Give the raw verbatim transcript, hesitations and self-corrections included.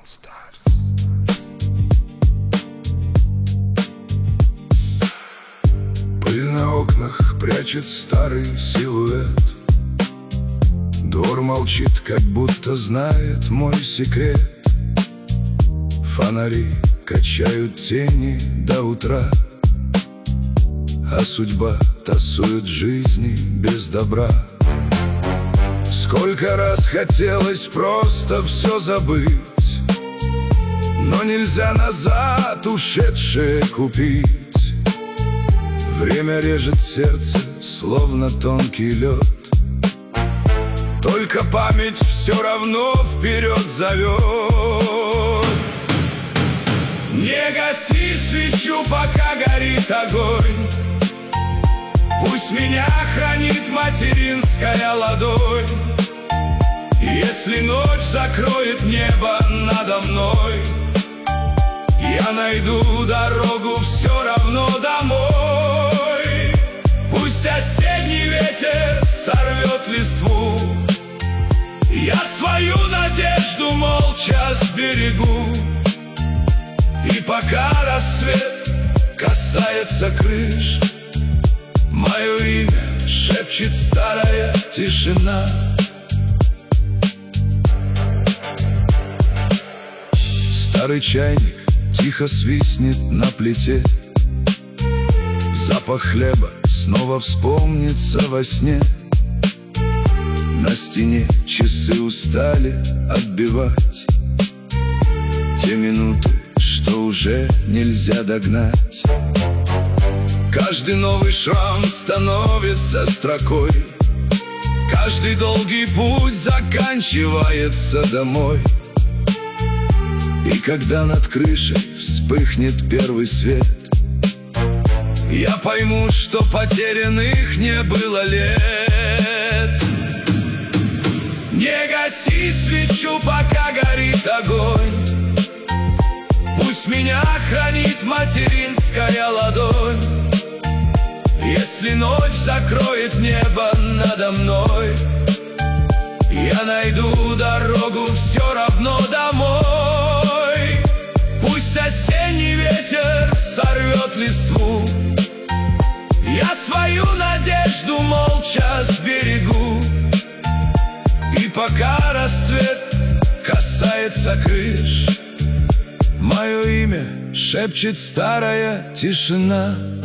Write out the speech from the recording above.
Пыль на окнах прячет старый силуэт. Двор молчит, как будто знает мой секрет. Фонари качают тени до утра, а судьба тасует жизни без добра. Сколько раз хотелось просто все забыть, но нельзя назад ушедшее купить. Время режет сердце, словно тонкий лед. Только память все равно вперед зовет. Не гаси свечу, пока горит огонь. Пусть меня хранит материнская ладонь. Если ночь закроет небо надо мной, я найду дорогу все равно домой. Пусть осенний ветер сорвет листву, я свою надежду молча сберегу. И пока рассвет касается крыш, мое имя шепчет старая тишина. Старый чайник тихо свистнет на плите. Запах хлеба снова вспомнится во сне. На стене часы устали отбивать те минуты, что уже нельзя догнать. Каждый новый шрам становится строкой, каждый долгий путь заканчивается домой. И когда над крышей вспыхнет первый свет, я пойму, что потерянных не было лет. Не гаси свечу, пока горит огонь. Пусть меня хранит материнская ладонь. Если ночь закроет небо надо мной, я найду дорогу все равно домой. Пусть осенний ветер сорвет листву, я свою надежду молча сберегу. И пока рассвет касается крыш, мое имя шепчет старая тишина.